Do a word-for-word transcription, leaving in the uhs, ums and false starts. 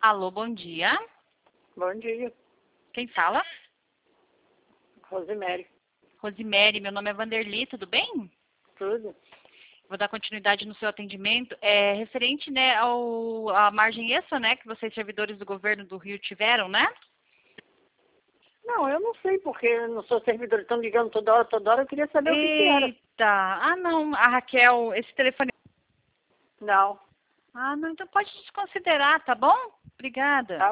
Alô, bom dia. Bom dia, Quem fala? Rosemary. Rosemary, meu nome é Vanderly, tudo bem? Tudo? Vou dar continuidade no seu atendimento. É referente, né, ao, à margem extra, né, que vocês, servidores do governo do Rio, tiveram, né? Não, eu não sei porque eu não sou servidor, estão ligando toda hora, toda hora, eu queria saber o que que era. Eita! Ah, não, a Raquel, esse telefone... Não. Ah, não, então pode desconsiderar, tá bom? Obrigada. Tá